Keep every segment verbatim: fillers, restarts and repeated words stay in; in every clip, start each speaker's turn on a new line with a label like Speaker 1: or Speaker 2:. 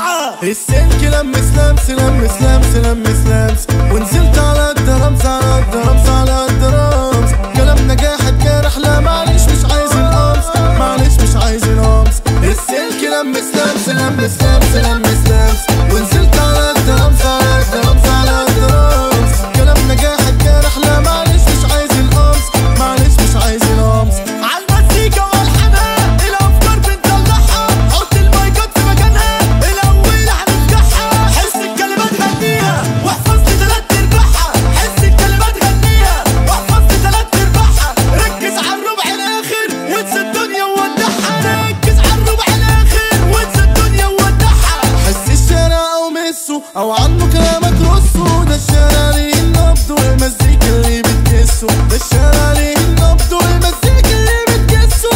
Speaker 1: معاه.
Speaker 2: السلك لمس لمس لمس لمس لمس لمس ونزلت على الدرمز على الدرمز على الدرمز. كلام نجاحك كان احلى معلش مش عايز القمص معلش مش عايز القمص. السلك لمس لمس لمس لمس لمس لمس ونزلت على الدرمز على الدرمز على الدرمز. كلام نجاحك كان احلى معلش مش عايز القمص معلش مش عايز القمص.
Speaker 1: عالمزيكا والحنان الافكار بنطلعها، حط المايكات في مكانها الاول هنفتحها. حس الكلمات غنيها واحفظ لي تلات ارباعها، حس الكلمات غنيها واحفظ لي تلات ارباعها. ركز على الربع الاخر وانسى الدنيا وودعها، ركز على الربع الاخر وانسى الدنيا وودعها.
Speaker 2: حس الشارع او مسه او عنه كلامك رصه، ده الشارع ليه النبض والمزيكا اللي بتكسه، ده الشارع ليه النبض والمزيكا اللي بتكسه.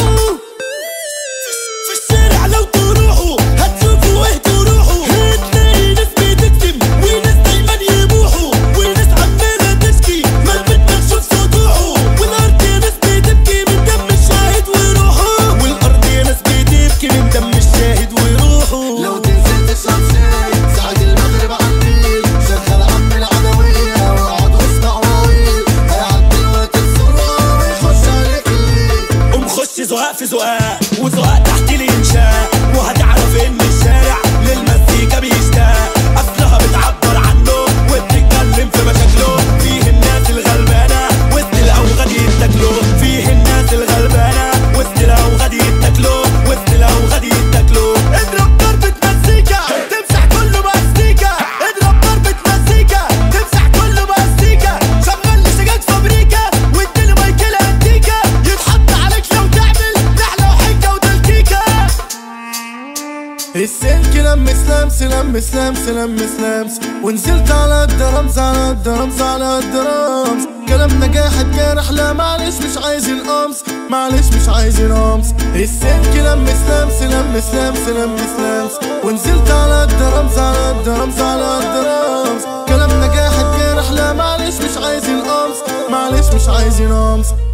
Speaker 1: في الشارع لو تروحوا هتشوفوا ايه تروحوا، هتلاقي ناس بتكتم وناس دايما يبوحوا، وناس عمالة تشكي ما بدنا نشوف سطوحه. والارض يا ناس بتبكي من دم الشاهد وروحه، والارض يا ناس بتبكي من دم الشاهد وروحه.
Speaker 2: لو تنزل تشرب شاي ساعة المغرب عالنيل، شغل عم العدوية واقعد واسمع مواويل، هيعدي الوقت بسرعة ويخش عليك الليل.
Speaker 1: قوم خش زقاق في زقاق وزقاق تحت الانشاء، وهتعرف ان الشارع للمزيكا بيشتاق. اصلها بتعبر عنه وبتتكلم في مشاكله، فيه الناس الغلبانه وسط الاوغاد يتاكلوا، فيه الناس الغلبانه وسط الاوغاد يتاكلوا، وسط الاوغاد يتاكلوا. اضرب ضربة مزيكا تمسح كله باستيكا، اضرب ضربة مزيكا تمسح كله باستيكا. شغل لي سجاد فابريكا واديله مايكل انتيكا، يتحط عليك لو تعمل نحله وحجه وتلكيكا.
Speaker 2: السلك لمس لمس لمس لمس لمس لمس ونزلت على الدرمز على الدرمز على الدرمز. كلام نجاحك كان احلى معلش مش عايز القمص معلش مش عايز القمص. السلك لمس لمس لمس لمس لمس لمس ونزلت على الدرمز على الدرمز على الدرمز. كلام نجاحك كان احلى معلش مش عايز القمص معلش مش عايز القمص.